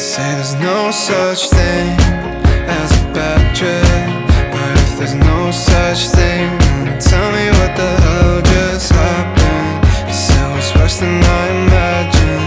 say there's no such thing as a bad trip, but if there's no such thing, then tell me what the hell just happened. 'Cause it was worse than I imagined.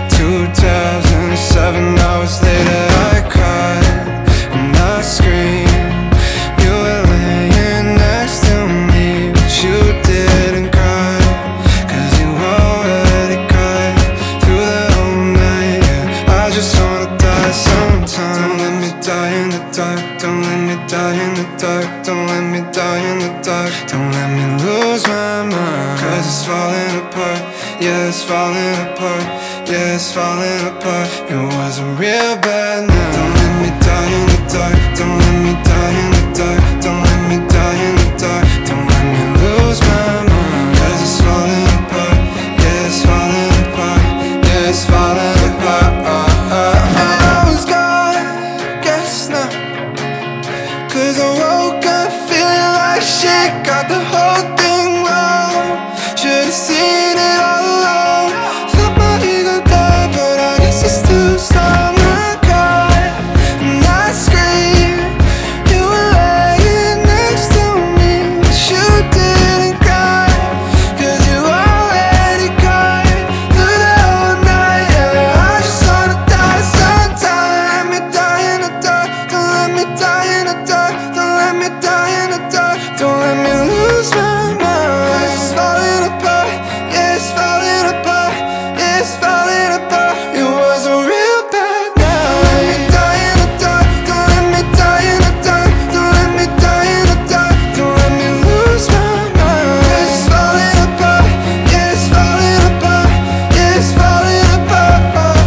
2007 hours later I cried and I screamed. You were laying next to me, but you didn't cry, 'cause you already cried through the whole night. Yeah, I just wanna die sometime. Don't let me die in the dark. Don't let me die in the dark. Don't let me die in the dark. Don't let me lose my mind, 'cause it's falling apart. Yeah, it's falling apart. Yeah, it's falling apart. It was a real bad night. Don't let me die in the dark. Don't let me die in the dark. Don't let me die in the dark. Don't let me lose my mind, 'cause it's falling apart. Yeah, it's falling apart. Yeah, it's falling apart. I was gone, guess not, 'cause I woke up feeling like shit. Got the whole thing wrong. Should've seen it all along. Thought my ego died, but I guess it's too strong. I cried and I screamed. You were laying next to me, but you didn't cry, 'cause you already cried through the whole night. Yeah, I just wanna die sometime. Let me die in the dark. Don't let me die in the dark. Don't let me die in the dark. Don't let me lose my mind. It's falling apart. Yeah, it's falling apart. Yeah, it's falling apart. It was a real bad night. Die in the dark. Don't let me die in the dark. Don't let me die in the dark. Don't let me lose my mind. It's falling apart. Yeah, it's falling apart. Yeah, it's falling apart.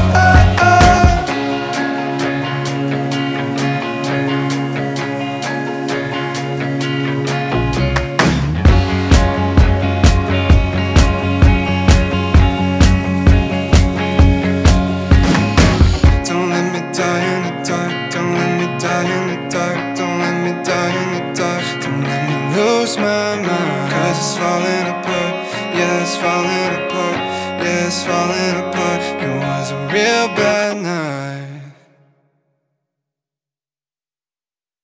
Don't let me die in the dark. Don't let me die in the dark. Don't let me die in the dark. Don't let me lose my mind, 'cause it's falling apart. Yeah, it's falling apart. Yeah, it's falling apart. It was a real bad night.